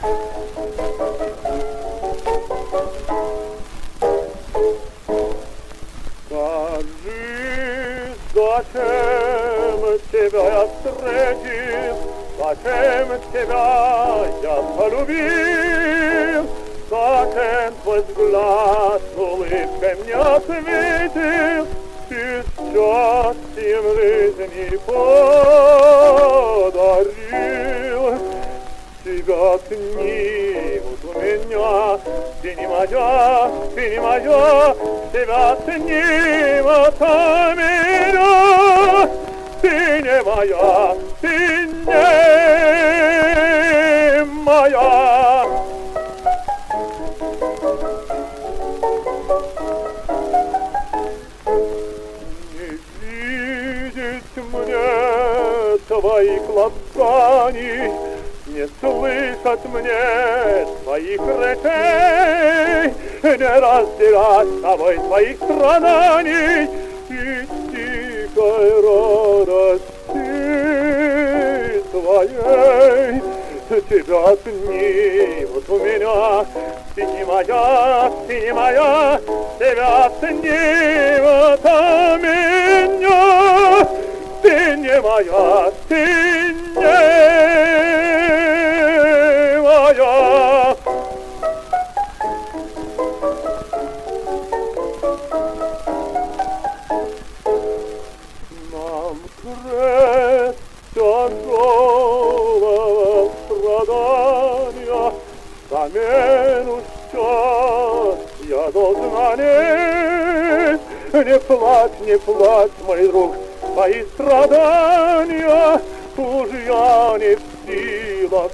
Скажи, зачем тебя я встретил, зачем тебя я полюбил, зачем твой взгляд улыбкой мне ответил, и счастьем жизни подарил. Тебя отнимут у меня, ты не моя, тебя отнимут у меня, ты не моя, ты не моя. Не видеть мне твоих ласканий, не слышать мне твоих речей, не разделять с тобой твоих страданий и тихой радости твоей. Тебя отнимут у меня, ты не моя, тебя отнимут у меня, ты не моя, ты не моя. Нам крест тяжелого страдания, замену счастья должна нести. Не плачь, мой друг, твои страдания уж я не в силах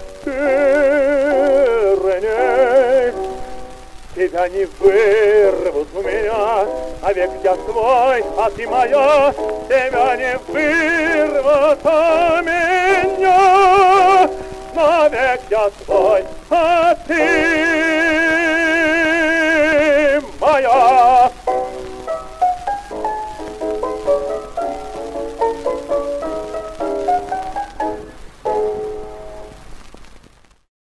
перенести. Тебя не вырвут у меня, а век я свой, а ты моя. Тебя не вырвут у меня, а век я свой, а ты